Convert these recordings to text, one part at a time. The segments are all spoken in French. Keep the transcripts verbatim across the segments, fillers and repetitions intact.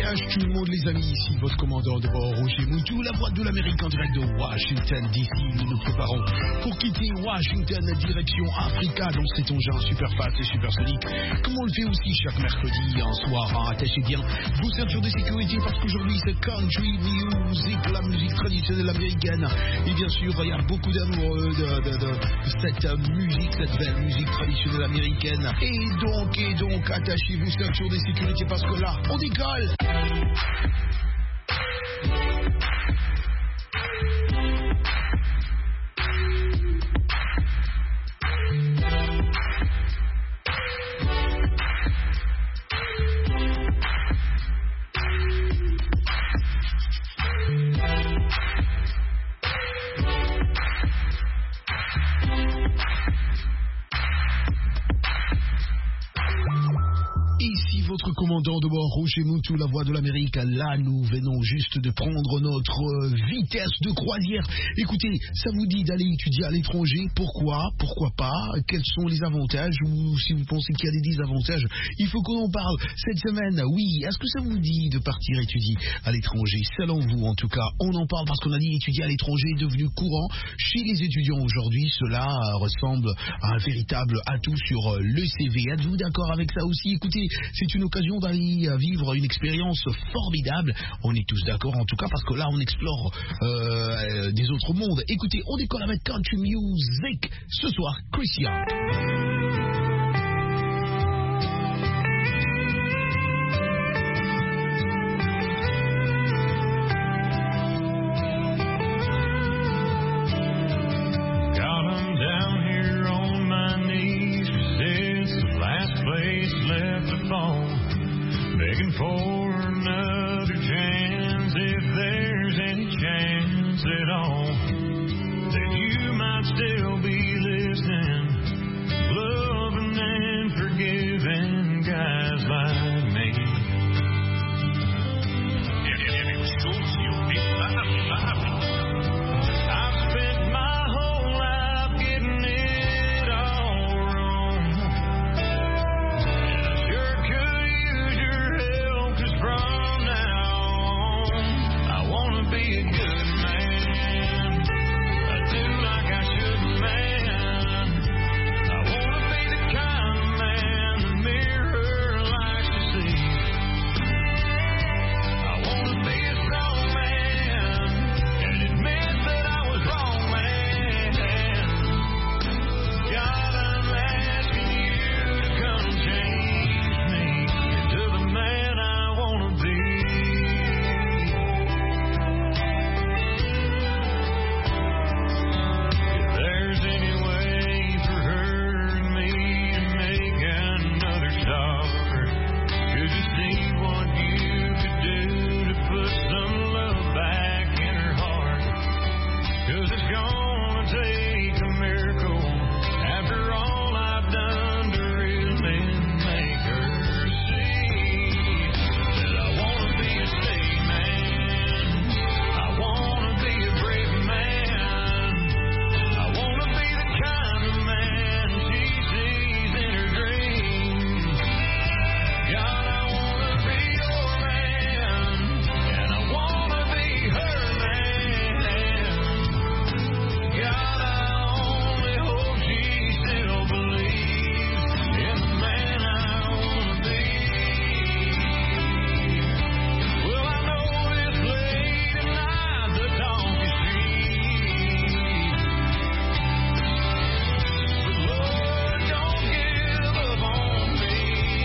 voyage tout le monde les amis, ici votre commandant de bord Roger Moutou, la voix de l'Amérique en direct de Washington D C. Nous nous préparons pour quitter Washington direction Africa dans cet engin super fast et super sonique, comme on le fait aussi chaque mercredi en soir. Hein, attachez bien vos ceintures de sécurité parce qu'aujourd'hui c'est country music, la musique traditionnelle américaine. Et bien sûr il y a beaucoup d'amoureux de, de, de, de cette musique, cette belle musique traditionnelle américaine. Et donc, et donc attachez vos ceintures de sécurité parce que là on décolle. Votre commandant de bord Roger Moutou, la voix de l'Amérique. Là, nous venons juste de prendre notre vitesse de croisière. Écoutez, ça vous dit d'aller étudier à l'étranger? Pourquoi? Pourquoi pas? Quels sont les avantages? Ou si vous pensez qu'il y a des désavantages, il faut qu'on en parle cette semaine. Oui, est-ce que ça vous dit de partir étudier à l'étranger? Selon vous, en tout cas, on en parle parce qu'on a dit étudier à l'étranger est devenu courant chez les étudiants aujourd'hui. Cela ressemble à un véritable atout sur le C V. Êtes-vous d'accord avec ça aussi? Écoutez, c'est une occasion d'aller vivre une expérience formidable. On est tous d'accord en tout cas parce que là on explore euh, des autres mondes. Écoutez, on décolle avec country music ce soir. Christian. Begging for another chance, if there's any chance at all, that you might still be listening, loving and forgiving guys like me. I've spent my whole life getting it all wrong, and I sure could use your help, 'cause from now on I wanna be a good man. I do like I should, man. I wanna be the kind of man the mirror likes to see. I wanna be a strong man and admit that I was wrong, man. God, I'm asking you to come change me into the man I wanna be. If there's any way for her and me to make another start, could you see what you could do to put some love back in her heart? 'Cause it's gonna take a miracle after all I've done to really make her see that I wanna be a statesman. I wanna be a brave man. I wanna be the kind of man she sees in her dreams. God, I wanna be your man, and I wanna be her man. God, I only hope she still believes in the man I wanna be. Well, I know it's late at night, the donkey street, but Lord, don't give up on me.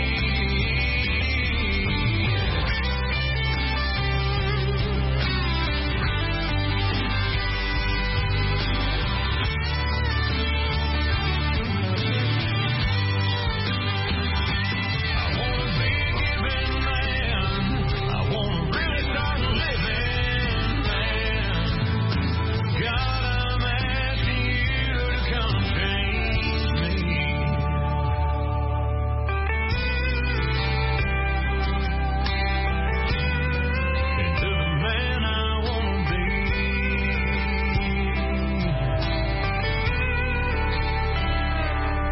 I wanna be a giving man. I wanna really start living, man. God, I'm asking you to come change me into the man I wanna be.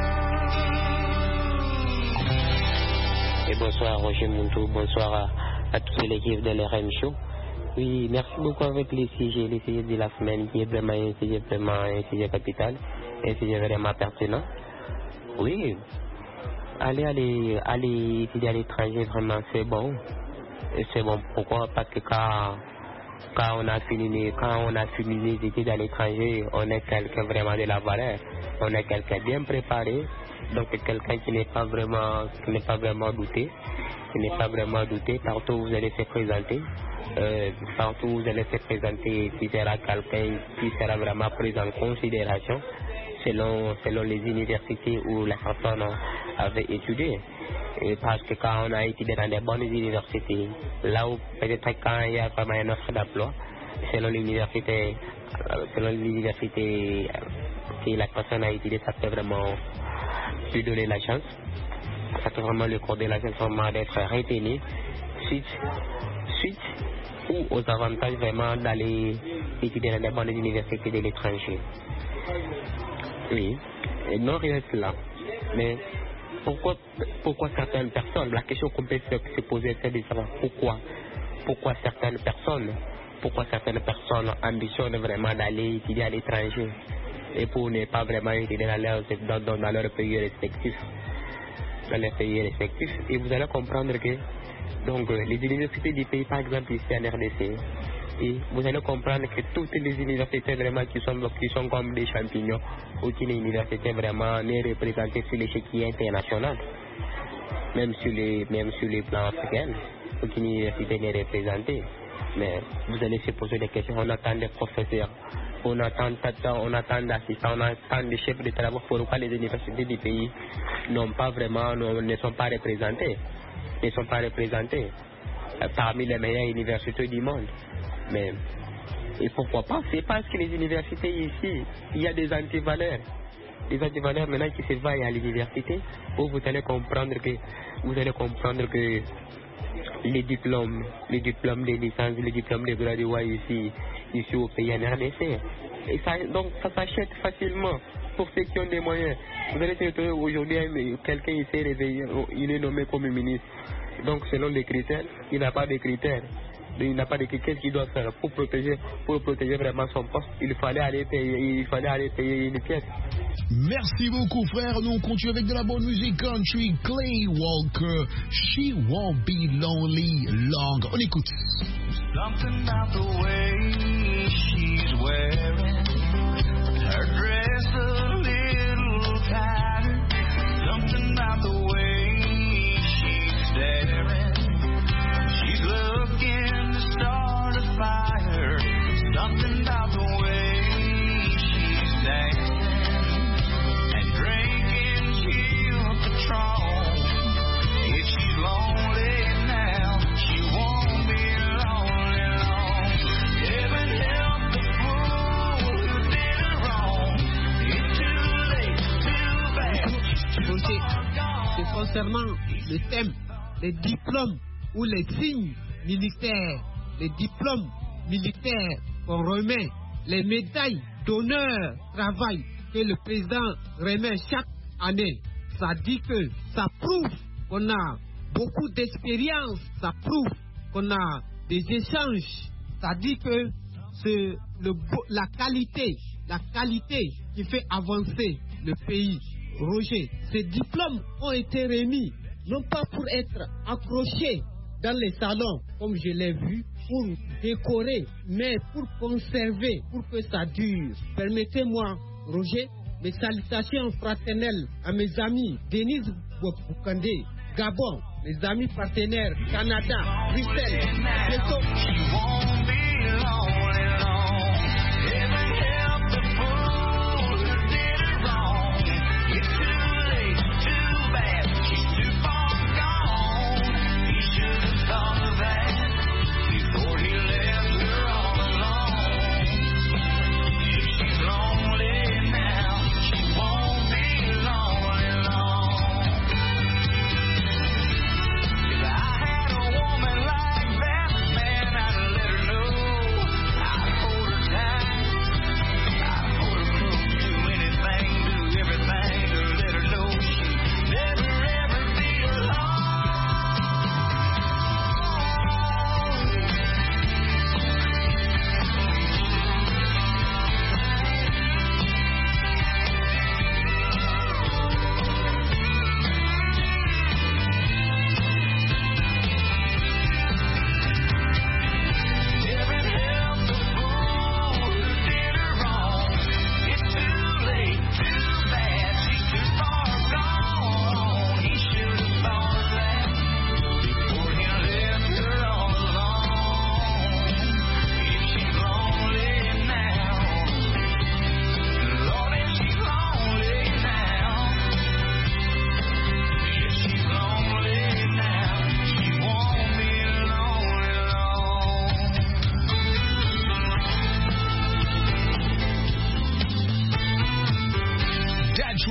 Et bonsoir Roger Moutou, bonsoir à à toute l'équipe de l'R M Show. Oui, merci beaucoup avec les sujets, les sujets de la semaine qui est vraiment un sujet, vraiment un sujet capital, un sujet vraiment pertinent. Oui, aller, aller, aller étudier à l'étranger, vraiment, c'est bon. Et c'est bon, pourquoi? Parce que quand, quand on a fini, quand on a fini les études à l'étranger, on est quelqu'un vraiment de la valeur. On est quelqu'un bien préparé, donc quelqu'un qui n'est pas vraiment, qui n'est pas vraiment douté, qui n'est pas vraiment douté. Partout où vous allez se présenter, euh, partout où vous allez se présenter, qui sera quelqu'un qui sera vraiment pris en considération selon, selon les universités où la personne avait étudié. Et parce que quand on a étudié dans des bonnes universités, là où peut-être quand il y a vraiment une offre d'emploi, selon l'université, selon l'université que la personne a étudié, ça peut vraiment lui donner la chance. Ça peut vraiment lui accorder la chance vraiment d'être retenu suite, suite ou aux avantages vraiment d'aller étudier dans des bonnes universités de l'étranger. Oui, et non reste là. Mais pourquoi, pourquoi certaines personnes, la question qu'on peut se, se poser, c'est de savoir pourquoi, pourquoi certaines personnes, pourquoi certaines personnes ambitionnent vraiment d'aller étudier à l'étranger et pour ne pas vraiment étudier dans leur, dans, dans, dans leur pays respectif, dans les pays respectifs. Et vous allez comprendre que donc les universités du pays, par exemple ici en R D C, et vous allez comprendre que toutes les universités vraiment qui sont, qui sont comme des champignons, aucune université vraiment n'est représentée sur l'échiquier international, même sur les, même sur les plans africains, aucune université n'est représentée. Mais vous allez se poser des questions, on attend des professeurs, on attend, on attend d'assistants, on attend des chefs de travaux. Pourquoi les universités du pays n'ont pas vraiment, ne sont pas représentées, ne sont pas représentées parmi les meilleures universités du monde? Mais et pourquoi pas? C'est parce que les universités ici, il y a des antivaleurs. Des antivaleurs maintenant qui se vaillent à l'université, où vous allez comprendre que vous allez comprendre que les diplômes, les diplômes de licence, les diplômes de graduat ici, ici au pays en R D C. Et ça, donc ça s'achète facilement pour ceux qui ont des moyens. Vous allez se retrouver aujourd'hui, quelqu'un il s'est réveillé, il est nommé comme ministre. Donc selon les critères, il n'a pas de critères. Il n'a pas de critères qu'il doit faire pour protéger, pour protéger vraiment son poste. Il fallait aller payer, il fallait aller payer une pièce. Merci beaucoup, frère. Nous on continue avec de la bonne musique country. Clay Walker, She Won't Be Lonely Long. On écoute. Something about the way she's wearing her dress a little tighter. Something about the way she's staring. She's looking to start a fire. Something about the way she's dancing and drinking Gin Patron. If she's lonely now, she won't be lonely long. Heaven help the fool who did her wrong. It's too late, too bad. C'est concernant le thème des diplômes ou les signes militaires, les diplômes militaires qu'on remet, les médailles d'honneur, travail que le président remet chaque année. Ça dit que ça prouve qu'on a beaucoup d'expérience, ça prouve qu'on a des échanges. Ça dit que c'est le, la qualité, la qualité qui fait avancer le pays. Roger, ces diplômes ont été remis non pas pour être accrochés dans les salons, comme je l'ai vu, pour décorer, mais pour conserver, pour que ça dure. Permettez-moi, Roger, mes salutations fraternelles à mes amis Denise Boukande, Gabon, mes amis partenaires Canada, Bruxelles, bientôt.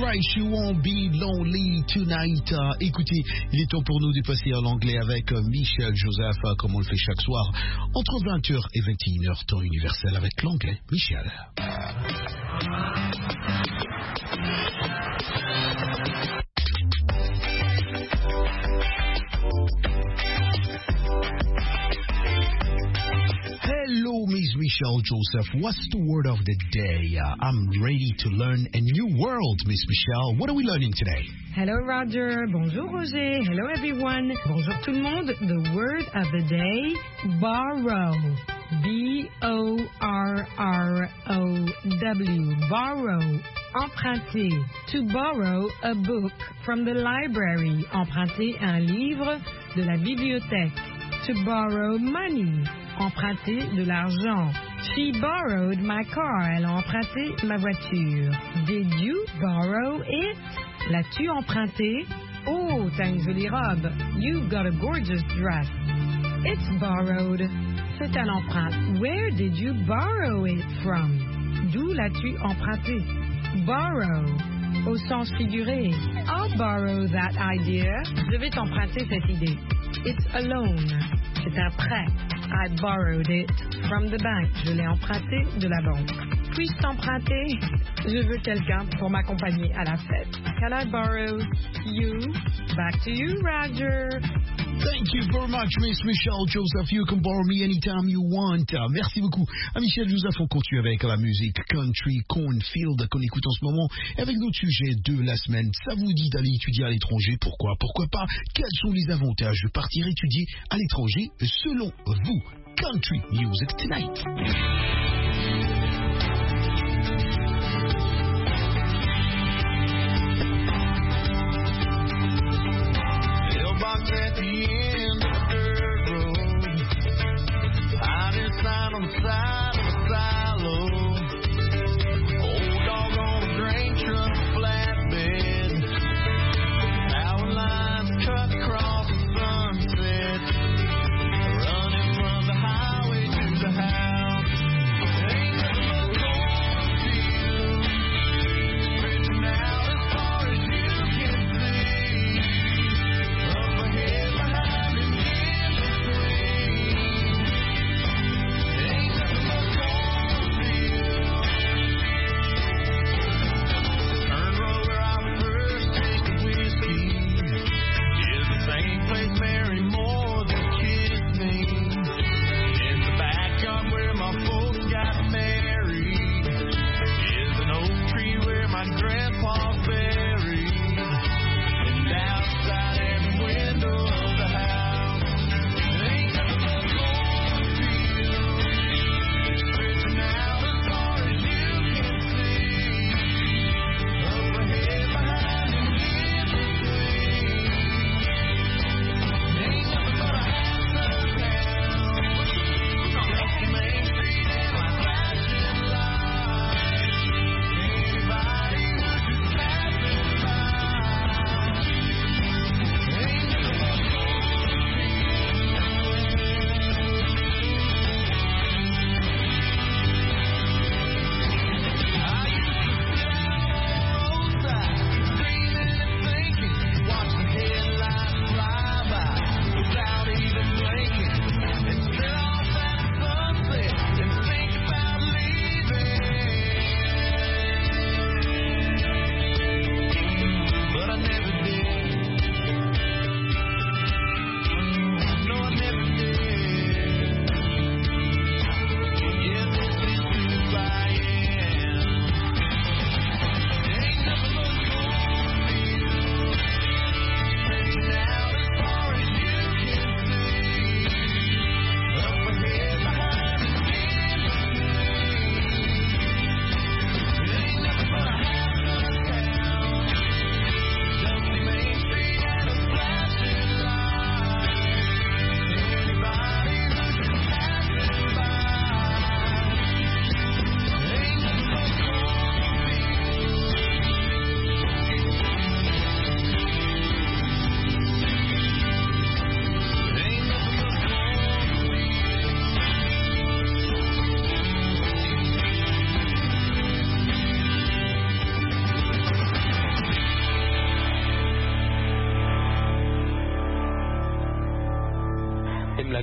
right, you won't be lonely tonight. Uh, écoutez, il est temps pour nous de passer à l'anglais avec uh, Michel Joseph, uh, comme on le fait chaque soir, entre vingt heures et vingt et une heures, temps universel avec l'anglais. Michel. Hello, Miss Michelle Joseph. What's the word of the day? Uh, I'm ready to learn a new world, Miss Michelle. What are we learning today? Hello, Roger. Bonjour, Roger. Hello, everyone. Bonjour, tout le monde. The word of the day, borrow. B O R R O W. Borrow. Emprunter. To borrow a book from the library. Emprunter un livre de la bibliothèque. To borrow money. Emprunter de l'argent. She borrowed my car. Elle a emprunté ma voiture. Did you borrow it? L'as-tu emprunté? Oh, t'as une jolie robe. You've got a gorgeous dress. It's borrowed. C'est un emprunt. Where did you borrow it from? D'où l'as-tu emprunté? Borrow. Au sens figuré. I'll borrow that idea. Je vais t'emprunter cette idée. It's a loan. C'est un prêt. I borrowed it from the bank. Je l'ai emprunté de la banque. Puis-je t'emprunter? Je veux quelqu'un pour m'accompagner à la fête. Can I borrow you? Back to you, Roger. Thank you very much, Miss Michelle Joseph. You can borrow me anytime you want. Merci beaucoup. À Michel Joseph, on continue avec la musique Country Cornfield qu'on écoute en ce moment. Et avec notre sujet de la semaine, ça vous dit d'aller étudier à l'étranger? Pourquoi? Pourquoi pas? Quels sont les avantages de partir étudier à l'étranger selon vous? Country Music Tonight. At the end of the dirt road, hiding sign on the side of a silo. Old dog on a grain truck flatbed, power lines cut across the sunset, running from the highway to the house.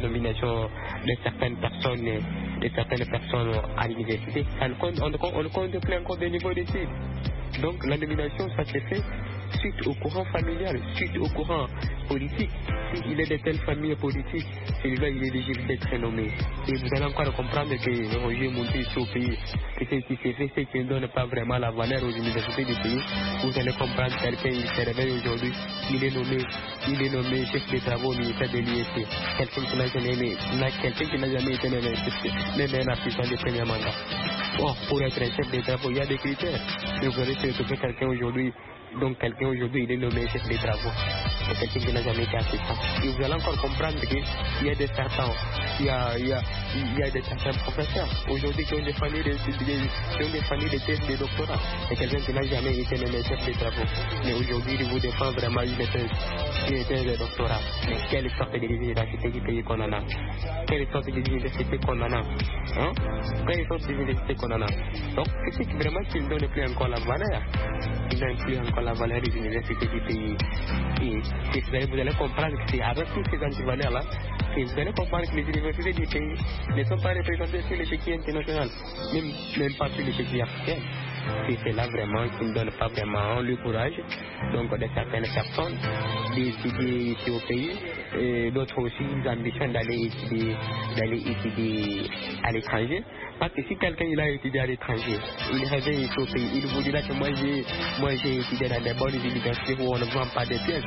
nomination de certaines personnes, de certaines personnes à l'université, ça ne compte, on, ne compte, on ne compte plus encore de niveau d'études. Donc la nomination, ça se fait suite au courant familial, suite au courant politique. S'il est de telle famille politique, celui-là il est éligible d'être nommé. Et vous allez encore comprendre que Roger Monté ici au pays, que ce qui s'est fait, c'est qu'il ne donne pas vraiment la valeur aux universités du pays. Vous allez comprendre quelqu'un, il se réveille aujourd'hui, il est nommé, il est nommé chef des travaux au ministère de l'I S C. Quelqu'un qui n'a jamais, quelqu'un qui n'a jamais été nommé, même un assistant de premier mandat. Bon, pour être un chef des travaux, il y a des critères. Et vous allez se retrouver quelqu'un aujourd'hui. Donc quelqu'un aujourd'hui il est nommé chef des travaux, c'est quelqu'un qui n'a jamais été assistant. Et vous allez encore comprendre qu'il y a des certains, il y a, il y a, il y a des certains professeurs aujourd'hui qui ont des familles de, de, qui ont des familles de thèses de doctorat. C'est quelqu'un qui n'a jamais été nommé chef des travaux. Mais aujourd'hui il vous défend vraiment une thèse, une thèse de doctorat. Mais quelle sorte d'université du pays qu'on en a? Quelle sorte d'université qu'on en a? Hein? Quelle sorte d'université qu'on en a? Donc c'est vraiment qu'il ne donne plus encore la valeur. Il n'a plus encore la valeur des universités du pays. Et, et vous, allez, vous allez comprendre que c'est avec toutes ces antivaleurs-là que vous allez comprendre que les universités du pays ne sont pas représentées sur l'échiquier international, même, même pas sur l'échiquier africain. Et c'est là vraiment qui ne donne pas vraiment le courage donc de certaines personnes d'étudier ici au pays, et d'autres aussi ils ambitionnent d'aller étudier, d'aller étudier à l'étranger. Parce que si quelqu'un il a étudié à l'étranger, il revient ici au pays, il vous dira que moi j'ai, moi j'ai étudié dans des bonnes universités où on ne vend pas de pièces.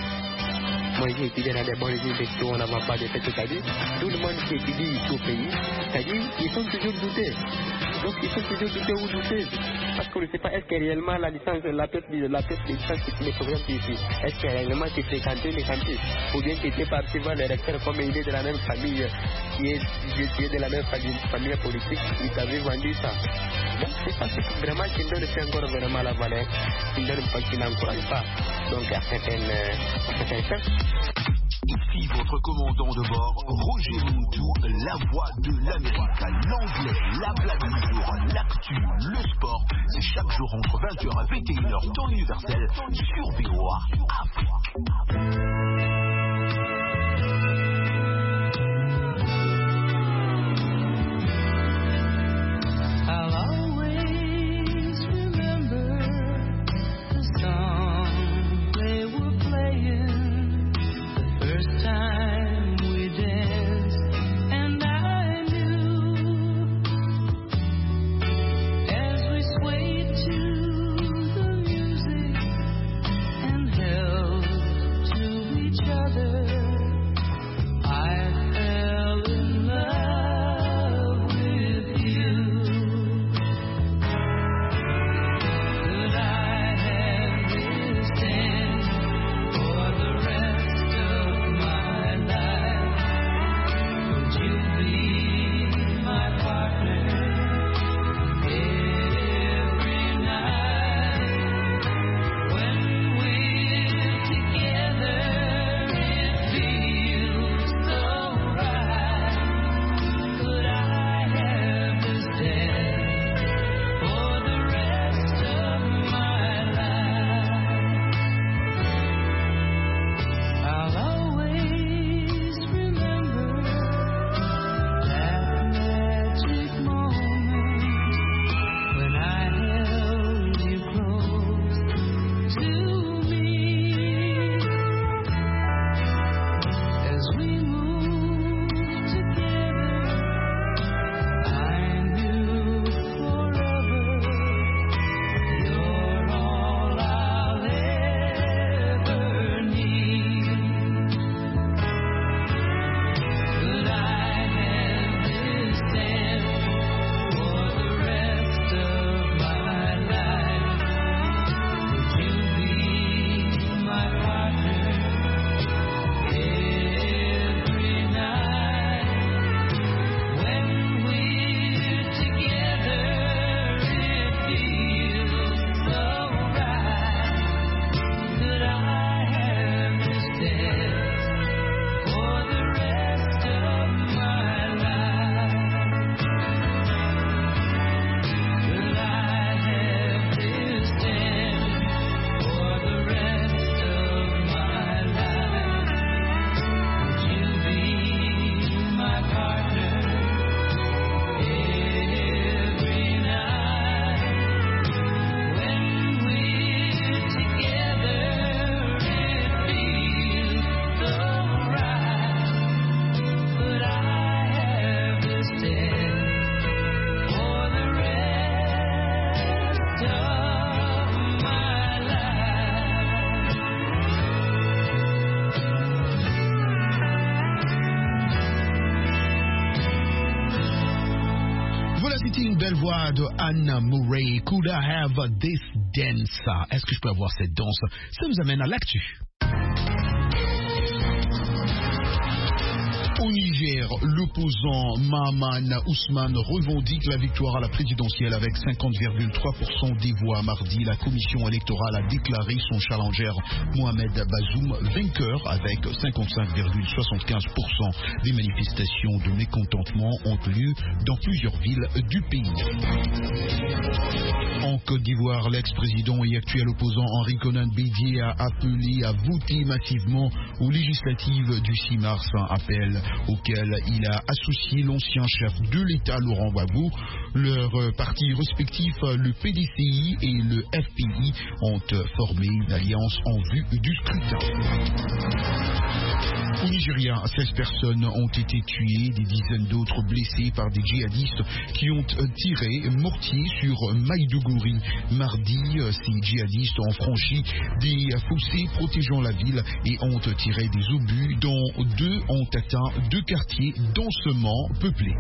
Moi j'ai étudié dans des bonnes universités où on ne vend pas de pièces. C'est-à-dire, tout le monde qui étudie ici au pays, c'est-à-dire, ils sont toujours doutés. Donc ils sont toujours doutés ou doutés. Parce qu'on ne sait pas, est-ce que réellement la licence, la pièce de la pièce de licence qui les programmes ici, est-ce que réellement c'est fréquenté les campus, ou bien c'était par suivant le recteur comme il est de la même famille, qui est, qui est de la même famille, famille politique, il avait vendu ça. Donc c'est ça, c'est vraiment qu'il donne fait encore vraiment la valeur, qu'il donne pas, qu'il n'encourage pas. Donc à certaines, à certains chefs. Ici votre commandant de bord, Roger Montou, la voix de l'Amérique, l'anglais, la blague du jour, l'actu, le sport. C'est chaque jour entre vingt heures et vingt et une heures temps universel sur V O A Afrique. To c'était une belle voix de Anna Murray. Could I have this dance? Est-ce que je peux avoir cette danse? Ça nous amène à l'actu. Au Niger, l'opposant Mahaman Ousmane revendique la victoire à la présidentielle avec cinquante virgule trois pour cent des voix. Mardi, la commission électorale a déclaré son challenger Mohamed Bazoum vainqueur avec cinquante-cinq virgule soixante-quinze pour cent. Des manifestations de mécontentement ont lieu dans plusieurs villes du pays. En Côte d'Ivoire, l'ex-président et actuel opposant Henri Konan Bédié a appelé à voter massivement aux législatives du six mars, un appel auquel il a associé l'ancien chef de l'État Laurent Gbagbo. Leurs partis respectifs, le P D C I et le F P I, ont formé une alliance en vue du scrutin. Au Nigeria, seize personnes ont été tuées, des dizaines d'autres blessées par des djihadistes qui ont tiré mortier sur Maïdougouri. Mardi, ces djihadistes ont franchi des fossés protégeant la ville et ont tiré des obus dont deux ont atteint deux quartiers densément peuplés.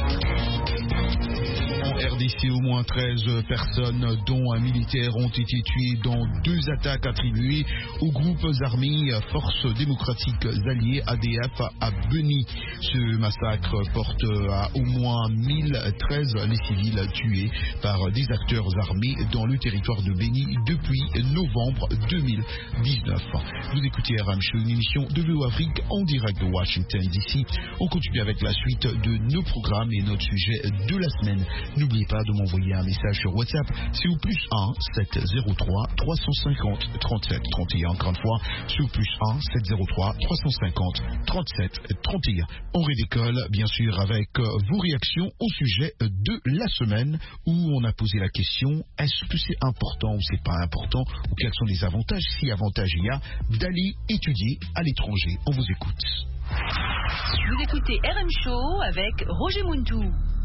En R D C, au moins treize personnes, dont un militaire, ont été tuées dans deux attaques attribuées aux groupes armés Forces démocratiques alliées A D F à Beni. Ce massacre porte à au moins mille treize les civils tués par des acteurs armés dans le territoire de Beni depuis novembre deux mille dix-neuf. Vous écoutez R M Show, une émission de V O Afrique en direct de Washington D C. On continue avec la suite de nos programmes et notre sujet de la semaine. N'oubliez pas de m'envoyer un message sur WhatsApp, c'est au plus un sept zéro trois trois cent cinquante trente-sept trente et un. Encore une fois, c'est au plus un sept zéro trois trois cent cinquante trente-sept trente et un. On redécolle bien sûr avec vos réactions au sujet de la semaine où on a posé la question: est-ce que c'est important ou c'est pas important, ou quels sont les avantages, si avantage il y a, d'aller étudier à l'étranger? On vous écoute. Vous écoutez R M Show avec Roger Muntou.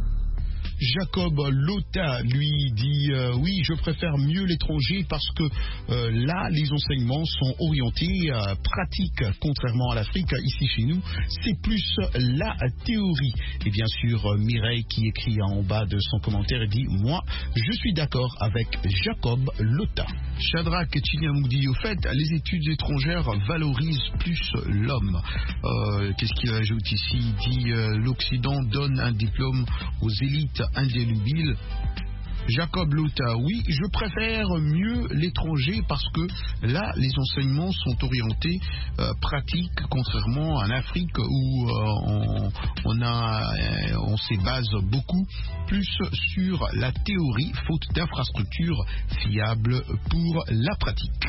Jacob Lota, lui, dit euh, oui, je préfère mieux l'étranger parce que euh, là, les enseignements sont orientés à pratique, contrairement à l'Afrique. Ici, chez nous, c'est plus la théorie. Et bien sûr, Mireille, qui écrit en bas de son commentaire, dit moi, je suis d'accord avec Jacob Lota. Shadrach Chinyamoudi, au fait, les études étrangères valorisent plus l'homme. Euh, qu'est-ce qu'il ajoute ici? Il dit euh, l'Occident donne un diplôme aux élites indélébile. Jacob Lota, oui, je préfère mieux l'étranger parce que là, les enseignements sont orientés euh, pratiques, contrairement à l'Afrique où euh, on, on, a, euh, on se base beaucoup plus sur la théorie, faute d'infrastructures fiables pour la pratique.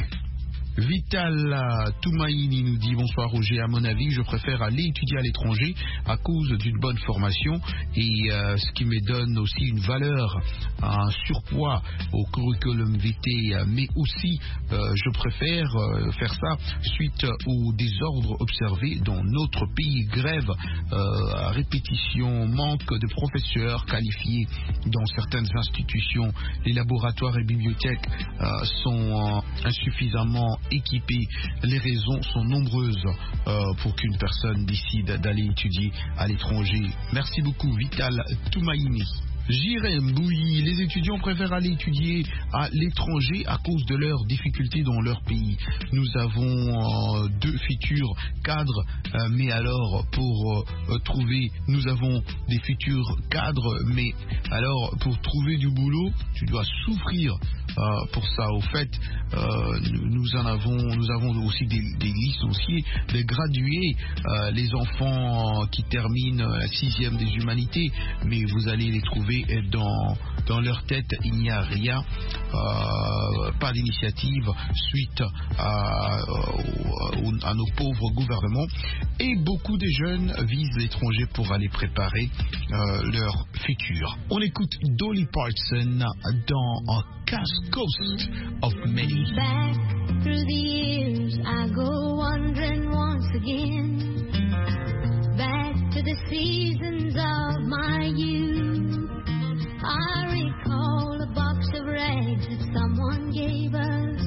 Vital Toumaïni nous dit bonsoir Roger, à mon avis je préfère aller étudier à l'étranger à cause d'une bonne formation et euh, ce qui me donne aussi une valeur, un surpoids au curriculum vitae, mais aussi euh, je préfère euh, faire ça suite aux désordres observés dans notre pays. Grève euh, à répétition, manque de professeurs qualifiés dans certaines institutions, les laboratoires et bibliothèques euh, sont euh, insuffisamment équipés. Les raisons sont nombreuses euh, pour qu'une personne décide d'aller étudier à l'étranger. Merci beaucoup Vital Toumaïni. J'irai Mbouyi, les étudiants préfèrent aller étudier à l'étranger à cause de leurs difficultés dans leur pays. Nous avons euh, deux futurs cadres, euh, mais alors pour euh, trouver, nous avons des futurs cadres, mais alors pour trouver du boulot, tu dois souffrir euh, pour ça. Au fait, euh, nous en avons, nous avons aussi des, des licenciés, des gradués, euh, les enfants qui terminent la sixième des humanités, mais vous allez les trouver dans, dans leur tête, il n'y a rien, euh, pas d'initiative suite à, à, à nos pauvres gouvernements. Et beaucoup de jeunes visent l'étranger pour aller préparer euh, leur futur. On écoute Dolly Parton dans Cast Coast of Many. Back through the years I go wandering once again, back to the seasons of my youth. I recall a box of rags that someone gave us,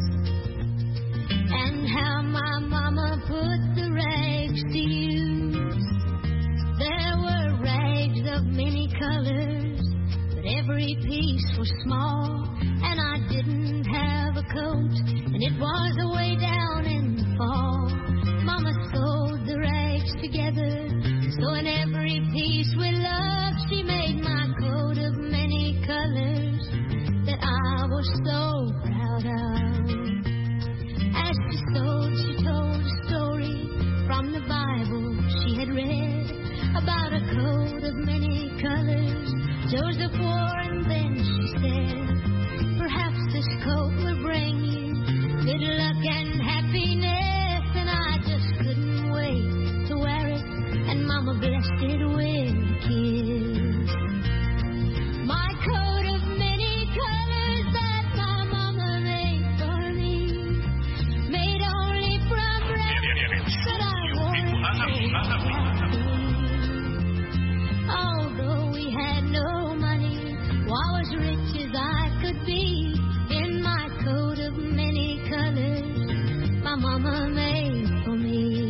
and how my mama put the rags to use. There were rags of many colors, but every piece was small, and I didn't have a coat, and it was away down in the fall. Mama sewed the rags together, so in every piece with love, she made my coat of many colors that I was so proud of. As she sewed, she told a story from the Bible she had read about a coat of many colors Joseph wore, and then she said, perhaps this coat will bring you good luck and happiness, and I just couldn't wait to wear it, and Mama blessed it with a kiss. My coat of many colors that my Mama made for me, made only from rags that I wore it. Although we had no money, I was rich as I could be, in my coat of many colors my Mama made for me.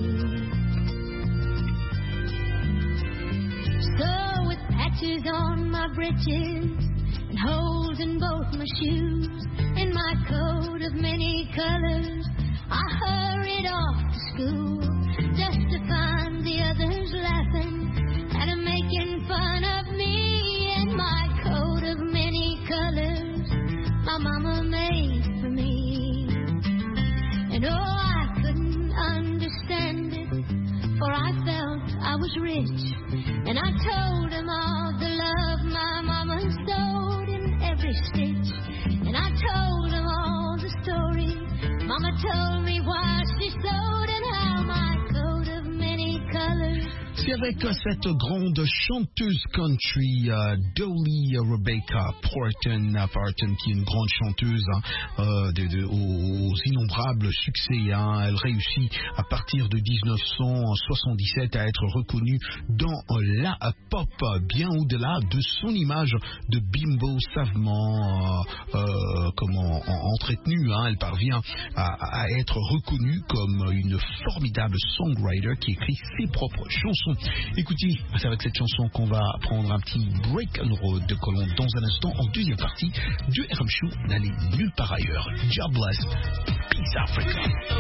So with patches on my breeches and holes in both my shoes, in my coat of many colors I hurried off to school, just to find the others laughing and making fun of me, in my coat of many colors my Mama made for me. And oh, I couldn't understand it, for I felt I was rich, and I told them all the love my Mama sewed in every stitch, and I told them all the story Mama told me why she sewed, and how my coat of many colors. C'est avec cette grande chanteuse country, uh, Dolly Rebecca Parton, Parton, qui est une grande chanteuse hein, euh, de, de, aux, aux innombrables succès. Hein. Elle réussit à partir de dix-neuf cent soixante-dix-sept à être reconnue dans la pop, bien au-delà de son image de bimbo savement euh, euh, comment, en, entretenue. Hein. Elle parvient à, à être reconnue comme une formidable songwriter qui écrit ses propres chansons. Écoutez, c'est avec cette chanson qu'on va prendre un petit break and roll de Colombe dans un instant en deuxième partie de R M Show. N'allez nulle part ailleurs. God bless. Peace Africa.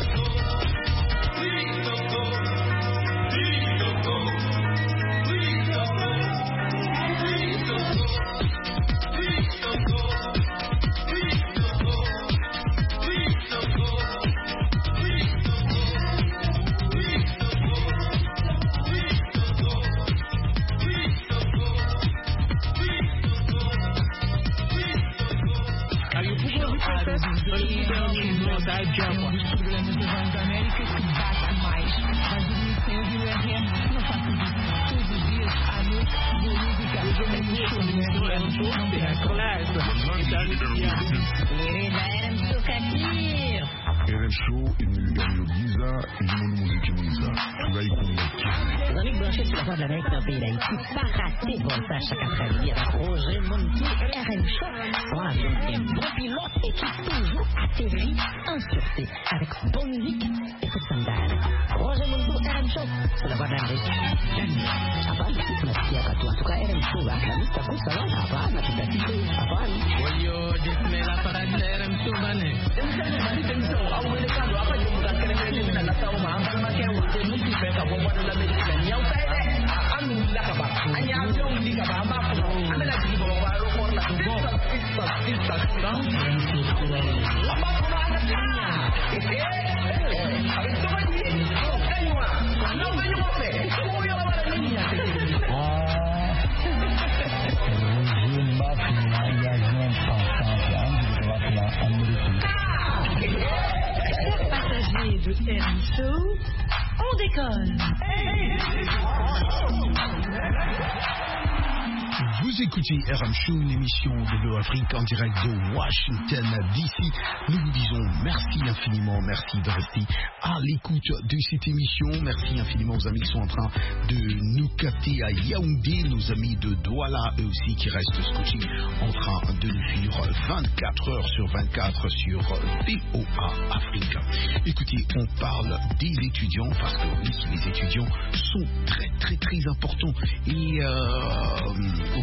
R M Show imilingano giza ilimundo muziki mwiza tunaikumbuka. Les amis branchés sur la voie de l'Amérique dans le pays d'Haïti, pas rater pour ça chaque après-midi avec Roger Monti et R M Show. Voilà, c'est un bon pilote et qui toujours atterrit en sûreté avec bonne musique et coup de sandales. Roger Monti, R M Show, c'est la voie de l'Amérique. Apa, nasikia katu atuka R M Show, la mista kusa la, apa, natutatiku, apa. Wayo, dismela para R M Show, bane. Passagers de R M Show, on décolle. Vous écoutez R M Show, une émission de l'Afrique en direct de Washington D C. Nous vous disons merci infiniment, merci de rester à l'écoute de cette émission. Merci infiniment aux amis qui sont en train de nous capter à Yaoundé, nos amis de Douala, eux aussi qui restent scotchés en train de nous suivre vingt-quatre heures sur vingt-quatre sur V O A Afrique. Écoutez, on parle des étudiants parce que oui, les étudiants sont très très très importants et euh,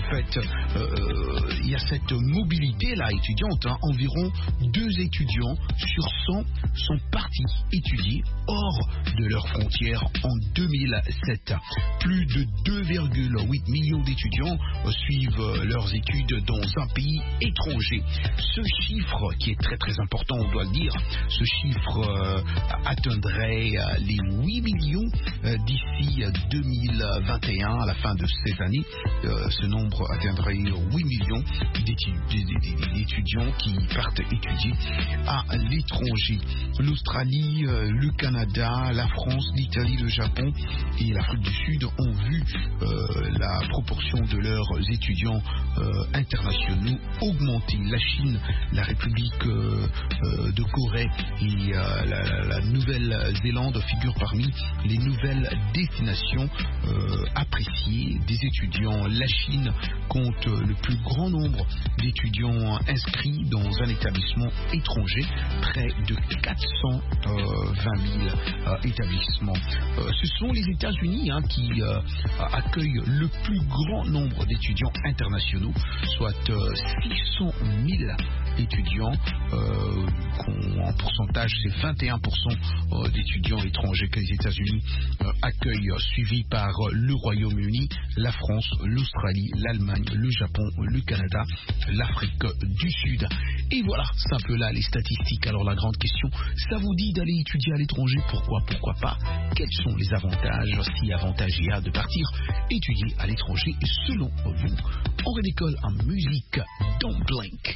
fait, euh, il y a cette mobilité-là étudiante. Hein. Environ deux étudiants sur cent sont partis étudier hors de leurs frontières en deux mille sept. Plus de deux virgule huit millions d'étudiants suivent leurs études dans un pays étranger. Ce chiffre, qui est très très important, on doit le dire, ce chiffre euh, atteindrait euh, les huit millions euh, d'ici deux mille vingt et un, à la fin de cette année. Euh, ce nombre atteindrait huit millions d'étudiants qui partent étudier à l'étranger. L'Australie, euh, le Canada, la France, l'Italie, le Japon et l'Afrique du Sud ont vu euh, la proportion de leurs étudiants euh, internationaux augmenter. La Chine, la République euh, euh, de Corée et euh, la, la, la Nouvelle-Zélande figurent parmi les nouvelles destinations euh, appréciées des étudiants. La Chine compte le plus grand nombre d'étudiants inscrits dans un établissement étranger, près de quatre cent vingt mille euh, établissements. Euh, ce sont les États-Unis hein, qui euh, accueillent le plus grand nombre d'étudiants internationaux, soit euh, six cent mille étudiants. Euh, en pourcentage, c'est vingt et un pour cent d'étudiants étrangers que les États-Unis euh, accueillent, suivis par le Royaume-Uni, la France, l'Australie, l'Allemagne, le Japon, le Canada, l'Afrique du Sud. Et voilà, c'est un peu là les statistiques. Alors la grande question, ça vous dit d'aller étudier à l'étranger? Pourquoi, pourquoi pas? Quels sont les avantages, si avantages il y a de partir étudier à l'étranger selon vous? On redécolle en musique. Don't Blink.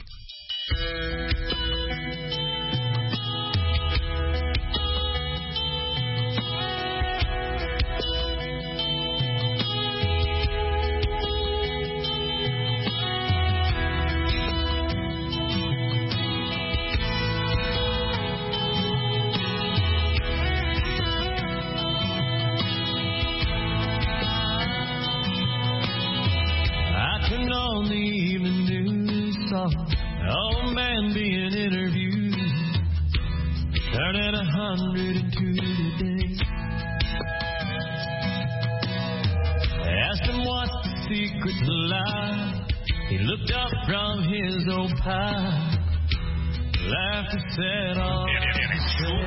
I turned on the evening news, saw oh man being interviewed, turning a hundred into today. Asked him what's the secret to life. He looked up from his old pie, laughed and said, all I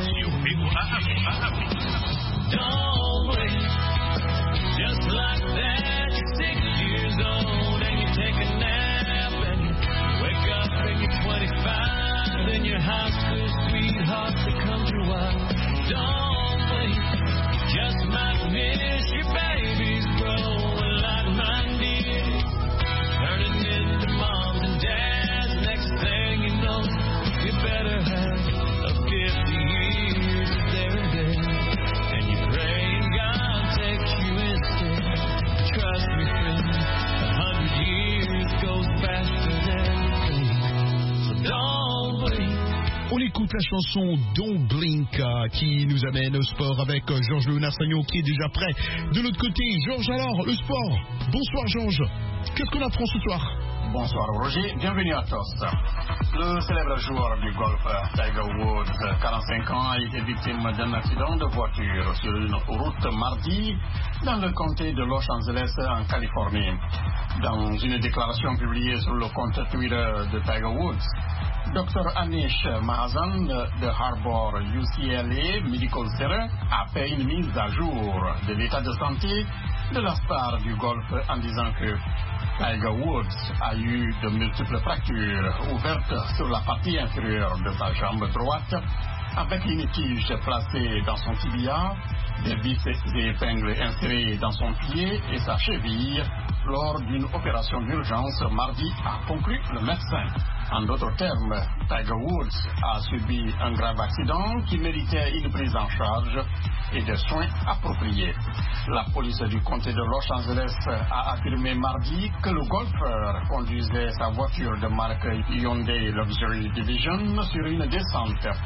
say, don't wait, just like that, you're six years old and you take a nap and you wake up and you're twenty-five, then your high school sweetheart becomes your wife. Don't wait, you just might miss your babies growing like mine did, turning into moms and dads. Next thing you know, you better have a fifty years there and there, and you pray God takes you instead. Trust me, friend, a hundred years goes faster than you think. So don't wait. On écoute la chanson Don't Blink euh, qui nous amène au sport avec euh, Georges Léonard Sagnon qui est déjà prêt. De l'autre côté, Georges, alors, le sport. Bonsoir Georges. Qu'est-ce qu'on apprend ce soir? Bonsoir Roger, bienvenue à tous. Le célèbre joueur du golf Tiger Woods, quarante-cinq ans, a été victime d'un accident de voiture sur une route mardi dans le comté de Los Angeles en Californie. Dans une déclaration publiée sur le compte Twitter de Tiger Woods, docteur Anish Mahazan de Harbor U C L A Medical Center a fait une mise à jour de l'état de santé de la star du golf en disant que Tiger Woods a eu de multiples fractures ouvertes sur la partie inférieure de sa jambe droite avec une tige placée dans son tibia, des vis et épingles insérées dans son pied et sa cheville lors d'une opération d'urgence mardi, a conclu le médecin. En d'autres termes, Tiger Woods a subi un grave accident qui méritait une prise en charge et des soins appropriés. La police du comté de Los Angeles a affirmé mardi que le golfeur conduisait sa voiture de marque Hyundai Luxury Division sur une descente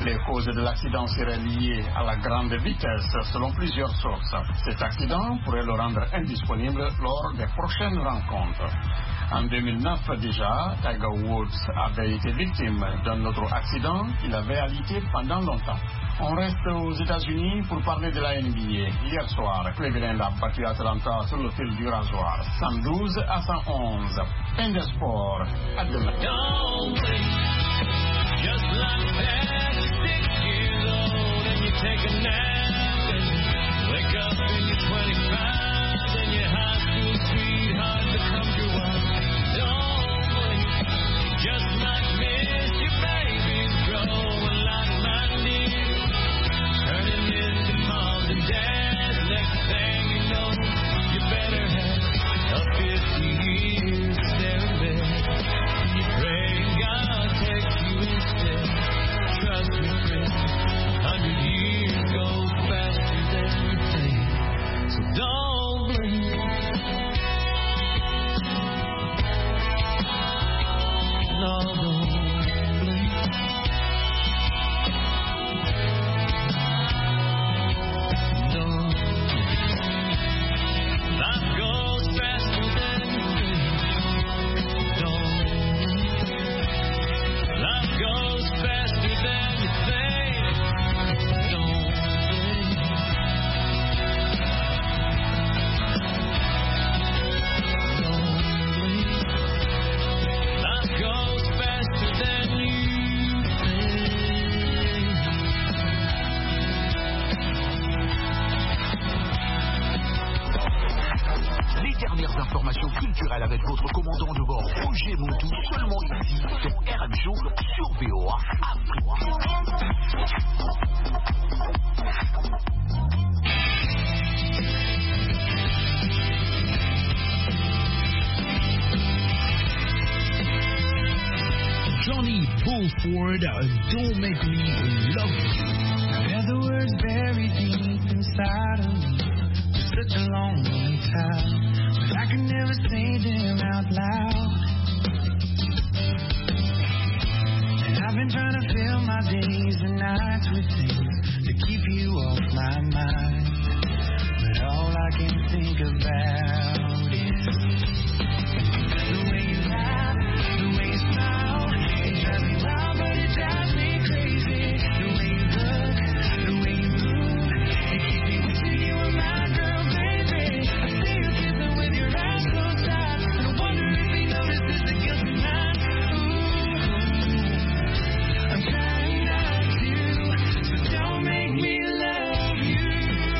Les causes de l'accident seraient liées à la grande vitesse selon plusieurs sources. Cet accident pourrait le rendre indisponible lors des prochaines rencontres. En deux mille neuf déjà, Tiger Woods avait été victime d'un autre accident qu'il avait alité pendant longtemps. On reste aux États-Unis pour parler de la N B A. Hier soir, Cleveland a battu Atlanta sur le fil du rasoir, cent douze à cent onze. Fin des sports. À demain. Just like that, six years old, and you take a nap and wake up and you're twenty-five, and your high school sweetheart becomes your wife. Don't blink, just might miss your babies growing like mine did, turning into moms and dads. Next thing you know, you better have a fifty years staring back. You pray God takes you instead. Trust me, friend, a hundred years goes faster than you think. So don't blink. No, don't blink. Don't blink. Life goes faster than you think. Don't blink. Life goes faster than you think. Don't blink. Don't blink. Life goes faster than you think. Les dernières informations culturelles avec votre commandant de bord Roger Montou, seulement ici sur R M Show sur V O A Johnny Beaufort, Don't Make Me Love You. There's the words buried deep inside of me for such a long, long time, but I could never say them out loud. And I've been trying to fill my days and nights with things to keep you off my mind, but all I can think about is the way you laugh, the way you smile. It drives me wild, but it drives me crazy. The way you look, the way you move, it keeps me wishing you were my girl, baby. I see you kissing with your eyes closed tight, and I wonder if he notices the guilt tonight. Ooh, I'm trying not to, so don't make me love you.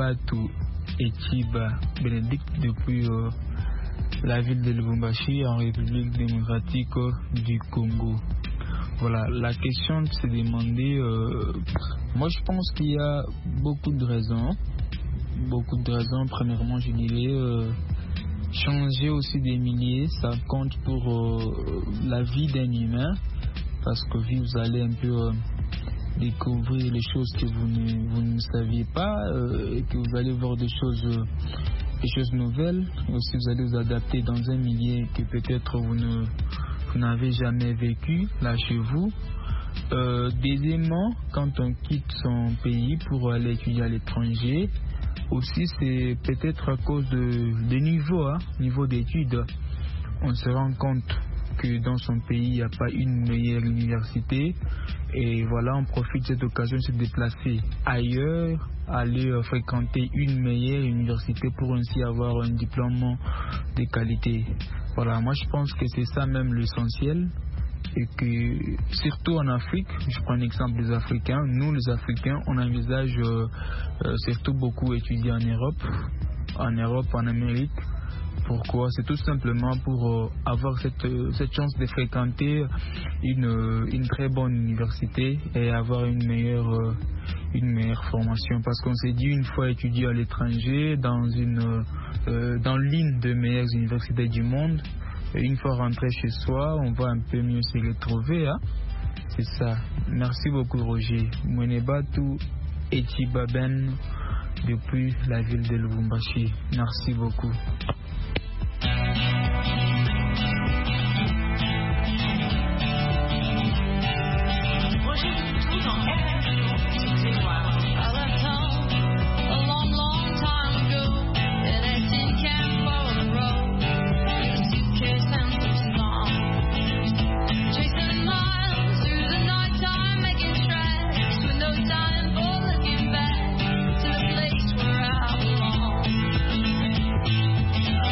Mwenebatu Etiba Bénédicte depuis euh, la ville de Lubumbashi en République démocratique du Congo. Voilà, la question de se demander, euh, moi je pense qu'il y a beaucoup de raisons. Beaucoup de raisons. Premièrement, je dirais euh, changer aussi des milliers, ça compte pour euh, la vie d'un humain, parce que vous allez un peu euh, découvrir les choses que vous ne, vous ne saviez pas, euh, et que vous allez voir des choses, euh, des choses nouvelles. Et aussi, vous allez vous adapter dans un milieu que peut-être vous ne vous n'avez jamais vécu là chez vous. Euh, deuxièmement, quand on quitte son pays pour aller étudier à l'étranger, aussi c'est peut-être à cause de, de niveau, hein, niveau d'études. On se rend compte que dans son pays il n'y a pas une meilleure université, et voilà, on profite de cette occasion de se déplacer ailleurs, aller euh, fréquenter une meilleure université pour ainsi avoir un diplôme de qualité. Voilà, moi je pense que c'est ça même l'essentiel, et que surtout en Afrique, je prends l'exemple des Africains, nous les Africains on envisage euh, euh, surtout beaucoup étudier en Europe, en Europe, en Amérique. Pourquoi? C'est tout simplement pour euh, avoir cette, euh, cette chance de fréquenter une, euh, une très bonne université et avoir une meilleure, euh, une meilleure formation. Parce qu'on s'est dit, une fois étudié à l'étranger, dans une euh, dans l'une des meilleures universités du monde, et une fois rentré chez soi, on va un peu mieux se retrouver. Hein? C'est ça. Merci beaucoup, Roger. Mwenebatu Etibaben depuis la ville de Lubumbashi. Merci beaucoup. I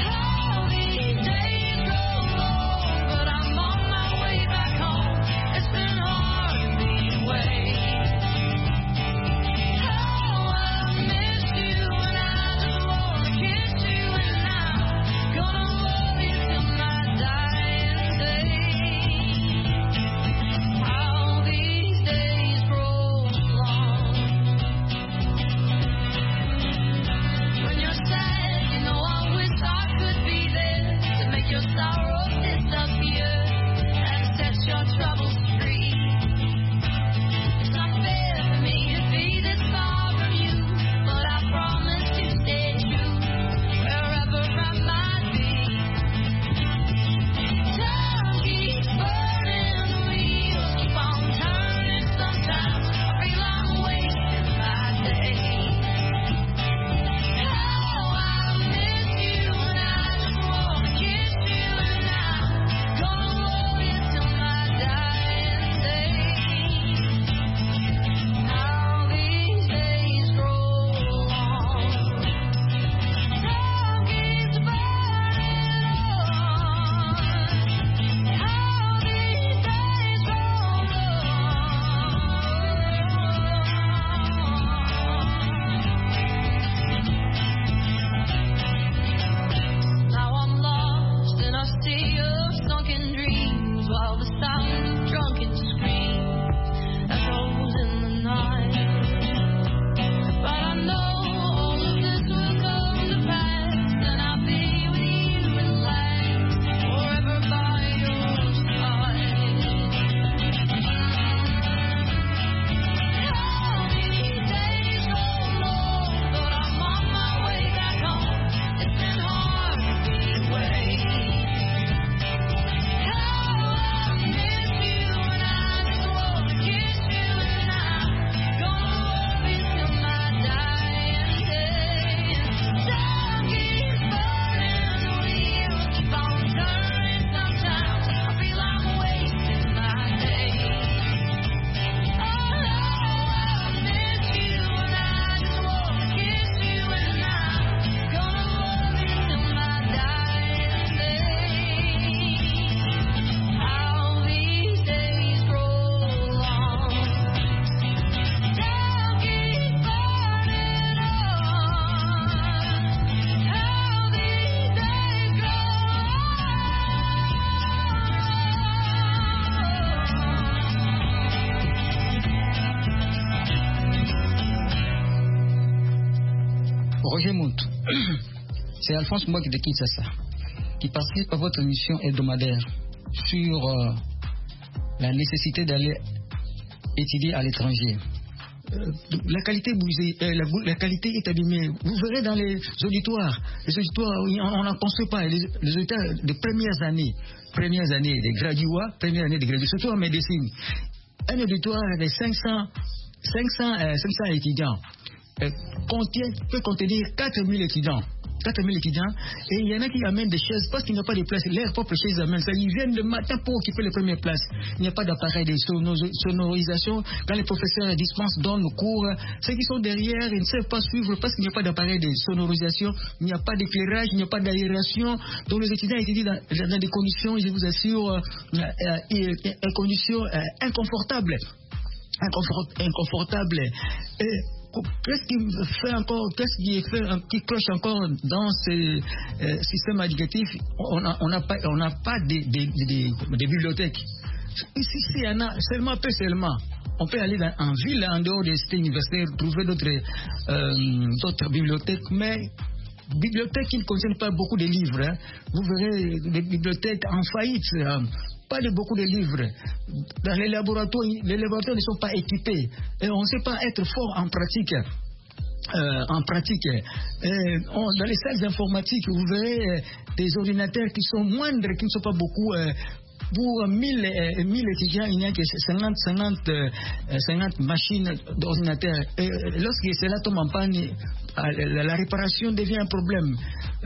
C'est Alphonse Mouak de Kinshasa qui participe à votre émission hebdomadaire sur euh, la nécessité d'aller étudier à l'étranger. Euh, la qualité bousée, euh, la, la qualité est abîmée. Vous verrez dans les auditoires, les auditoires, on n'en construit pas, les, les auditoires de premières années, premières années des graduats, premières années des graduats, surtout en médecine. Un auditoire de cinq cents, cinq cents, euh, cinq cents étudiants euh, contient, peut contenir quatre mille étudiants. quatre mille étudiants, et il y en a qui amènent des chaises parce qu'il n'y a pas de place. Leurs propres chaises amènent ça. Ils viennent le matin pour occuper les premières places. Il n'y a pas d'appareil de sonorisation. Quand les professeurs dispensent, donnent le cours, ceux qui sont derrière, ils ne savent pas suivre parce qu'il n'y a pas d'appareil de sonorisation, il n'y a pas d'éclairage, il n'y a pas d'aération. Donc les étudiants étudient dans, dans des conditions, je vous assure, euh, euh, euh, conditions euh, inconfortables. Inconfort, inconfortables. Et, qu'est-ce qui fait encore, qu'est-ce qui est fait, qui cloche encore dans ce euh, système éducatif? On n'a on a pas, on n'a pas de, de, de, de bibliothèques. Ici, il y en a seulement, peu seulement. On peut aller dans, en ville, en dehors des cités universitaires, trouver d'autres, euh, d'autres bibliothèques, mais bibliothèques qui ne contiennent pas beaucoup de livres. Hein. Vous verrez des bibliothèques en faillite. Hein. Pas de beaucoup de livres. Dans les laboratoires, les laboratoires ne sont pas équipés. Et on ne sait pas être fort en pratique. Euh, en pratique. Et on, dans les salles informatiques, vous verrez euh, des ordinateurs qui sont moindres, qui ne sont pas beaucoup. Euh, pour mille étudiants, il n'y a que cinquante, cinquante, cinquante machines d'ordinateurs. Et lorsque cela tombe en panne, la, la réparation devient un problème.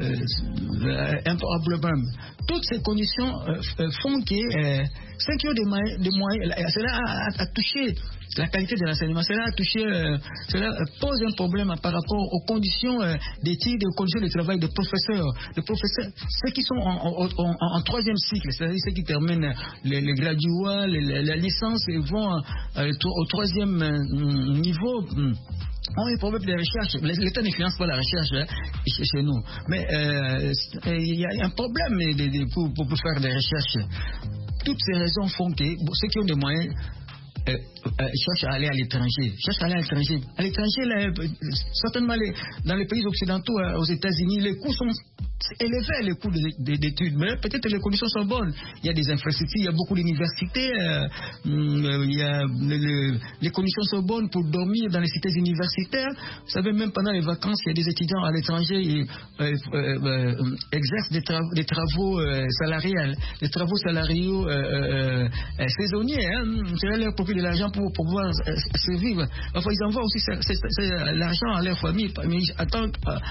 Euh, un problème. Toutes ces conditions euh, font que euh, ceux qui ont des moyens, des moyens cela a, a, a touché la qualité de l'enseignement, cela a touché, euh, cela pose un problème par rapport aux conditions euh, d'études et aux conditions de travail des professeurs. Les professeurs, ceux qui sont en, en, en, en troisième cycle, c'est-à-dire ceux qui terminent les, les graduats, les, les, la licence et vont euh, au troisième euh, niveau. Hmm. On a un problème de recherche. L'État ne finance pas la recherche hein, chez nous. Mais euh, il y a un problème de, de, pour, pour faire des recherches. Toutes ces raisons font que bon, ceux qui ont des moyens euh, euh, cherchent à aller à l'étranger. Cherchent à aller à l'étranger. À l'étranger, là, certainement les, dans les pays occidentaux, euh, aux États-Unis, les coûts sont élevés, les coûts d'études. Mais peut-être les conditions sont bonnes. Il y a des infrastructures, il y a beaucoup d'universités. Euh, il y a, le, les conditions sont bonnes pour dormir dans les cités universitaires. Vous savez, même pendant les vacances, il y a des étudiants à l'étranger qui euh, euh, euh, exercent des, tra des travaux euh, salariés, des travaux salariaux euh, euh, euh, saisonniers. Hein. Cela leur procure de l'argent pour, pour pouvoir euh, survivre. Enfin, ils envoient aussi l'argent à leur famille, mais en tant,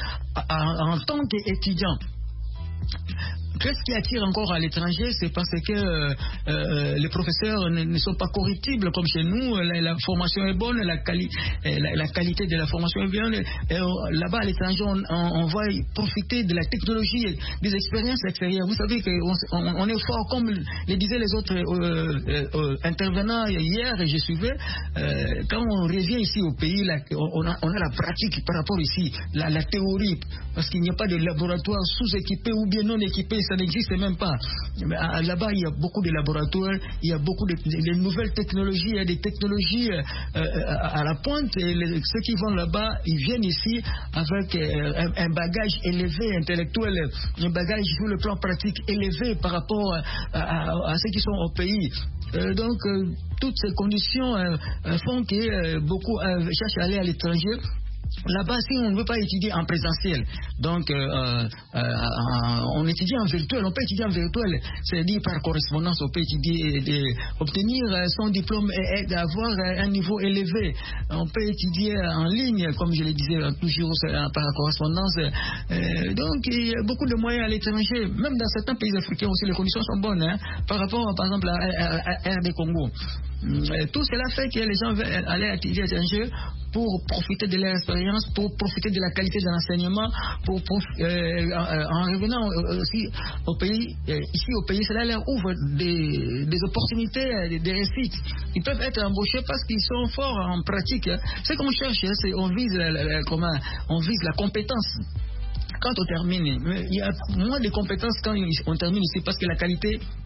en tant qu'étudiants. Qu'est-ce qui attire encore à l'étranger? C'est parce que euh, euh, les professeurs ne, ne sont pas corruptibles comme chez nous. La, la formation est bonne, la, quali la, la qualité de la formation est bien. Là-bas, à l'étranger, on, on, on va profiter de la technologie, des expériences extérieures. Vous savez qu'on on, on est fort, comme le disaient les autres euh, euh, intervenants hier, et je suivais. Euh, quand on revient ici au pays, là, on, a, on a la pratique par rapport ici, la, la théorie, parce qu'il n'y a pas de laboratoire sous-équipé ou bien non équipé. Ça n'existe même pas. Là-bas, il y a beaucoup de laboratoires, il y a beaucoup de, de, de nouvelles technologies, il y a des technologies euh, à, à la pointe. Et les, ceux qui vont là-bas, ils viennent ici avec euh, un, un bagage élevé, intellectuel, un bagage sur le plan pratique élevé par rapport à, à, à ceux qui sont au pays. Euh, donc, euh, toutes ces conditions euh, font que euh, beaucoup euh, cherchent à aller à l'étranger. Là-bas, si on ne veut pas étudier en présentiel, donc euh, euh, on étudie en virtuel, on peut étudier en virtuel, c'est-à-dire par correspondance, on peut étudier, de, obtenir son diplôme et, et avoir un niveau élevé. On peut étudier en ligne, comme je le disais toujours par correspondance. Euh, donc il y a beaucoup de moyens à l'étranger, même dans certains pays africains aussi, les conditions sont bonnes, hein, par rapport par exemple à, à, à R D Congo. Tout cela fait que les gens veulent aller étudier à l'étranger pour profiter de leur expérience, pour profiter de la qualité de l'enseignement, pour, pour euh, en revenant aussi au pays, euh, ici au pays, cela leur ouvre des, des opportunités, des, des réussites. Ils peuvent être embauchés parce qu'ils sont forts en pratique. Ce qu'on cherche, c'est on vise la, la, comment, on vise la compétence. Quand on termine, il y a moins de compétences quand on termine ici parce que la qualité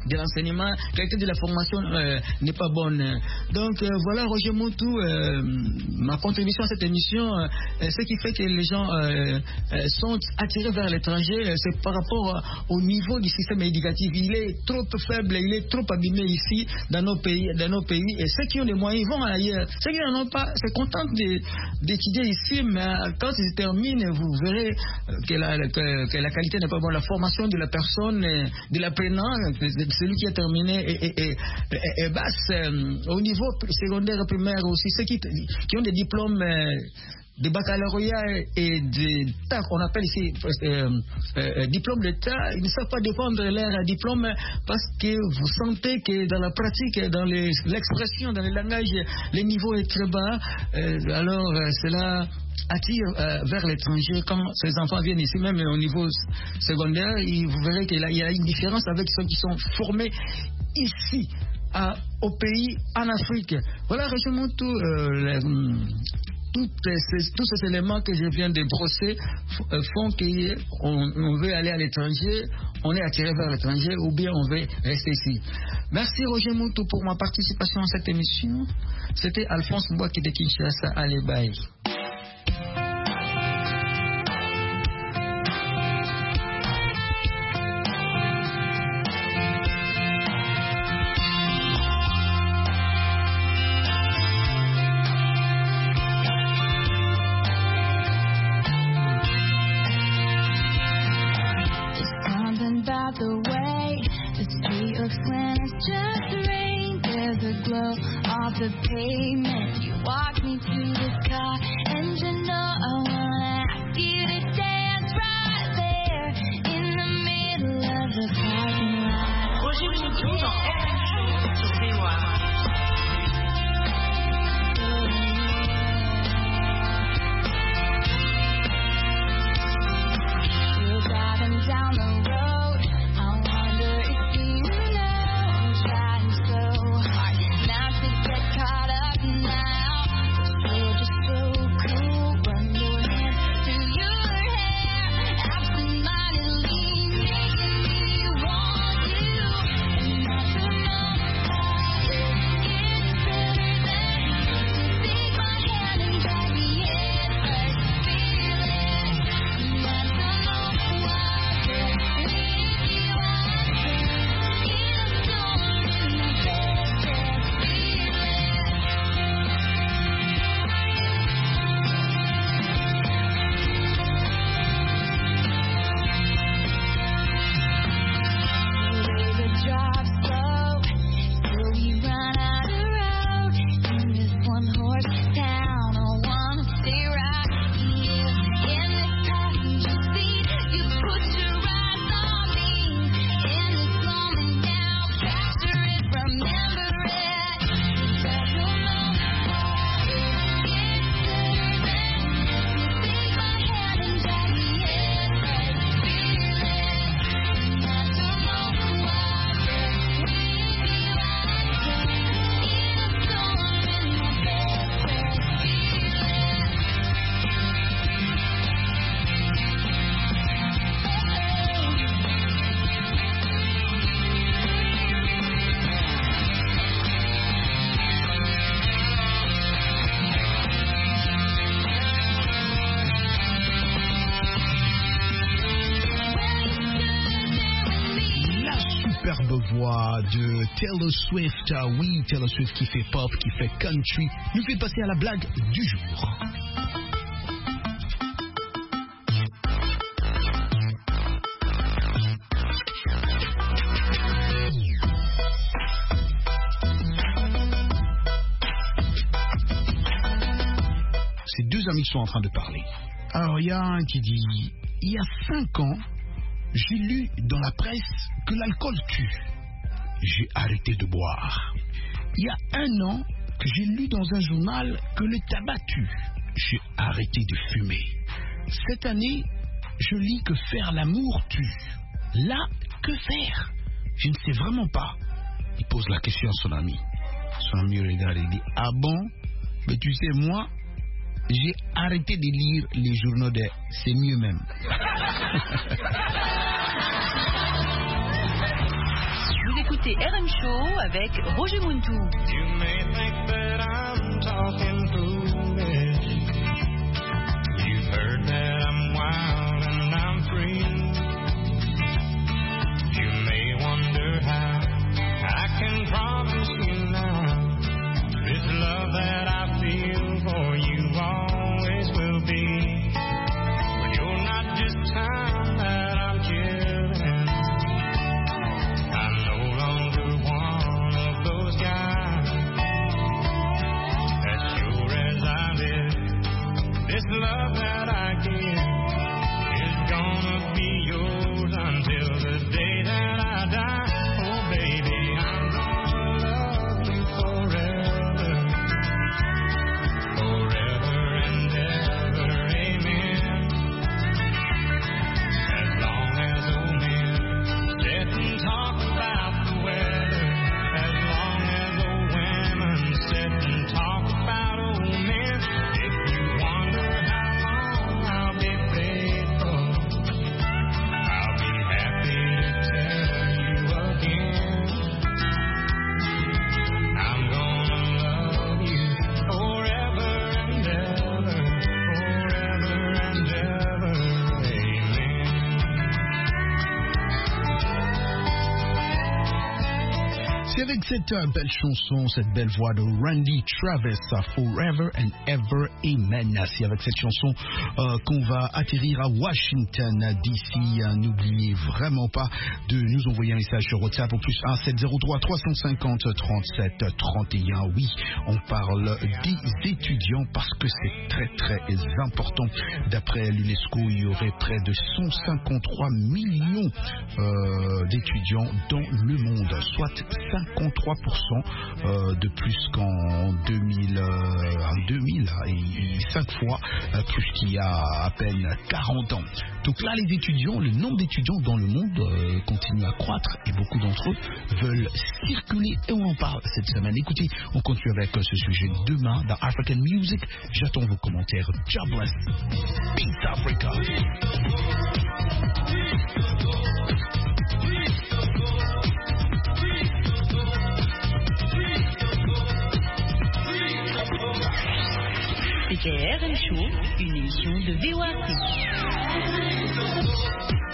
de l'enseignement, la qualité de la formation euh, n'est pas bonne. Donc euh, voilà, Roger Montou, euh, ma contribution à cette émission, euh, ce qui fait que les gens euh, euh, sont attirés vers l'étranger, c'est par rapport au niveau du système éducatif. Il est trop faible, il est trop abîmé ici dans nos pays, dans nos pays. Et ceux qui ont les moyens, ils vont ailleurs. Ceux qui n'en ont pas, se contentent d'étudier ici, mais quand ils terminent, vous verrez que la, que, que la qualité n'est pas bonne. La formation de la personne, de l'apprenant, de celui qui a terminé, est, est, est, est, est basse. Au niveau secondaire et primaire aussi, ceux qui, qui ont des diplômes de baccalauréat et de T A C, on appelle ici euh, euh, diplôme d'État, ils ne savent pas défendre leur diplôme parce que vous sentez que dans la pratique, dans l'expression, dans le langage, le niveau est très bas. Euh, alors euh, cela attire euh, vers l'étranger. Quand ces enfants viennent ici, même au niveau secondaire, et vous verrez qu'il y a une différence avec ceux qui sont formés ici, à, au pays, en Afrique. Voilà, résumons tout. Euh, les, Toutes ces, tous ces éléments que je viens de brosser font qu'on on veut aller à l'étranger, on est attiré vers l'étranger ou bien on veut rester ici. Merci Roger Montou pour ma participation à cette émission. C'était Alphonse Mbouaki de Kinshasa. Allez, bye. The pavement, you walk me to the car, and you know I wanna ask you to dance right there in the middle of the parking lot. Roger Montou dans R M Show sur V O A. You're driving down the road, I wonder if you know I'm trying so hard not to get caught up now. You're just so cool, run your hands through your hair, absent-mindedly making me want you. And that's enough. It's better than to take my hand and drag me in first feeling. And that's enough. Why leave you out there in a storm in my best feeling. The drive slow, till we run out of road. In this one horse town, I wanna stay right here in this passenger seat. You put your eyes on me in this moment now. Capture it, remember it. That's no more. It's better than to take my hand and drag me in first feeling. And that's no more. Superbe voix de Taylor Swift. Ah oui, Taylor Swift qui fait pop, qui fait country, nous fait passer à la blague du jour. Ces deux amis sont en train de parler. Alors il y a un qui dit, il y a cinq ans, j'ai lu dans la presse que l'alcool tue. J'ai arrêté de boire. Il y a un an que j'ai lu dans un journal que le tabac tue. J'ai arrêté de fumer. Cette année, je lis que faire l'amour tue. Là, que faire? Je ne sais vraiment pas. Il pose la question à son ami. Son ami regarde et dit, ah bon? Mais tu sais, moi, j'ai arrêté de lire les journaux de... C'est mieux même. Vous écoutez écoutez R M Show avec Roger Muntu. You may think that I'm talking foolish. You've heard that I'm wild and I'm free. You may wonder how I can promise you now this love that I feel for you always will be. But you're not just time that I'm killing. I'm no longer one of those guys. As sure as I live, this love that I give is gonna be yours until the day that I die. Oh baby, I'm gonna love you forever, forever and ever, amen. As long as old men sit and talk about the weather, as long as old women sit and talk about old men, if you wonder how long I'll be faithful, I'll be happy to tell you again. I'm gonna love you forever and ever, forever and ever, amen. C'est avec cette euh, belle chanson, cette belle voix de Randy Travis, euh, Forever and Ever Amen. C'est avec cette chanson euh, qu'on va atterrir à Washington D C. Euh, N'oubliez vraiment pas de nous envoyer un message sur WhatsApp au plus un sept zéro trois trois cent cinquante trente-sept trente et un. Oui, on parle des étudiants parce que c'est très très important. D'après l'UNESCO, il y aurait près de cent cinquante-trois millions euh, d'étudiants dans le monde, soit cinquante-trois pour cent euh, de plus qu'en deux mille, euh, en deux mille et cinq fois euh, plus qu'il y a à peine quarante ans. Donc là, les étudiants, le nombre d'étudiants dans le monde euh, continue à croître et beaucoup d'entre eux veulent circuler et on en parle cette semaine. Écoutez, on continue avec euh, ce sujet demain dans African Music. J'attends vos commentaires. Jobless. Peace Africa. C'était R M Show, une émission de V O A C.